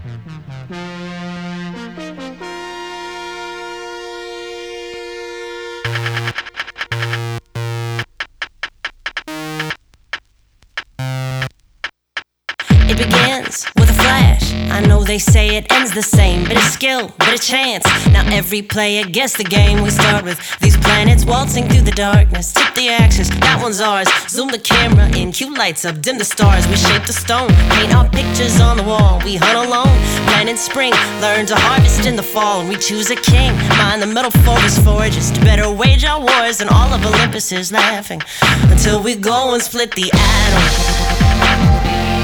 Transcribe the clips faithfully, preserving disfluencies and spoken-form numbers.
It begins with a flash. I know they say it ends the same. Bit of skill, bit of chance. Now every player gets the game. We start with these planets waltzing through the darkness. Tip the axis, that one's ours. Zoom the camera in, cue lights up, dim the stars. We shape the stone, paint our pictures on the wall. We hunt alone, plant in spring, learn to harvest in the fall. And we choose a king, mind the metaphor is forged to better wage our wars. And all of Olympus is laughing until we go and split the atom.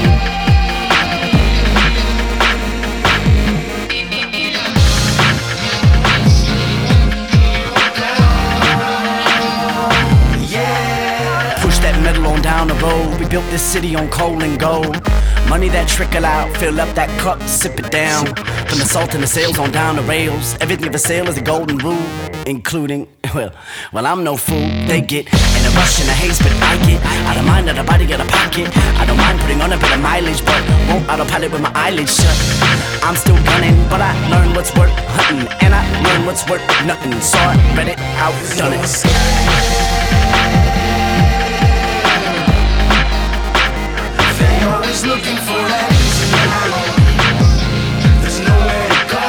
Down the road, we built this city on coal and gold. Money that trickle out, fill up that cup, sip it down. From the salt and the sails on down the rails, everything for sale is a golden rule, including, well, well I'm no fool. They get in a rush and a haste, but I get out of mind, out of body, out of pocket. I don't mind putting on a bit of mileage, but won't autopilot with my eyelids shut. I'm still gunning, but I learn what's worth hunting, and I learn what's worth nothing. Saw it, read it, outdone it. Always looking for that easy now. There's nowhere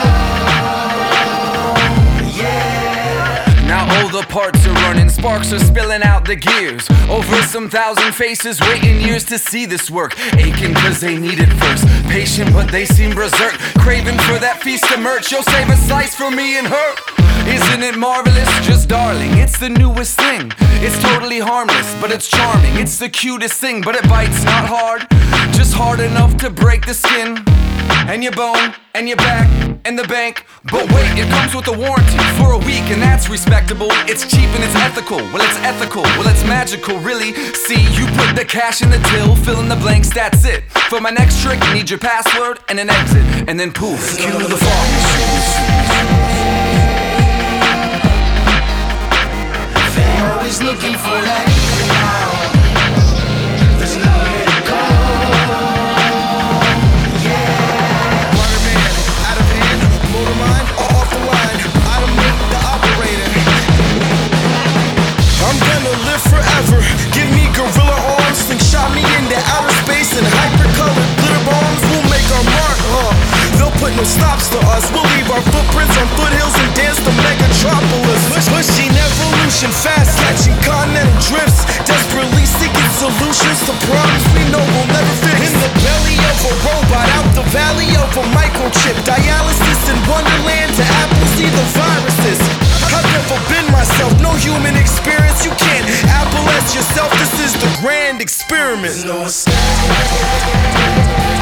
to go. Yeah. Now all the parts are running, sparks are spilling out the gears. Over some thousand faces waiting years to see this work. Aching cause they need it first. Patient but they seem berserk. Craving for that feast of merch. You'll save a slice for me and her. Isn't it marvelous? Just darling, it's the newest thing. It's totally harmless, but it's charming. It's the cutest thing, but it bites not hard. Just hard enough to break the skin. And your bone, and your back, and the bank. But wait, it comes with a warranty for a week, and that's respectable. It's cheap and it's ethical. Well, it's ethical. Well, it's magical, really. See, you put the cash in the till, fill in the blanks, that's it. For my next trick, you need your password and an exit. And then poof, cue the fog machine. Always looking for that easy now. There's nowhere to go. Yeah. Waterman, out of hand, motor mine, off the line. Automate the operator. I'm gonna live forever. Give me gorilla arms, slingshot me into outer space, and hyper-colored glitter bombs will make our mark, huh? They'll put no stops to us. We'll leave our footprints on foothills and dance to Megatropolis. Pushing evolution fast, catching continental drifts, desperately seeking solutions to problems we know we'll never fix. In the belly of a robot, out the valley of a microchip, dialysis in Wonderland to Apple see the viruses. I've never been myself, no human experience. You can't Apple as yourself. This is the grand experiment. No escape.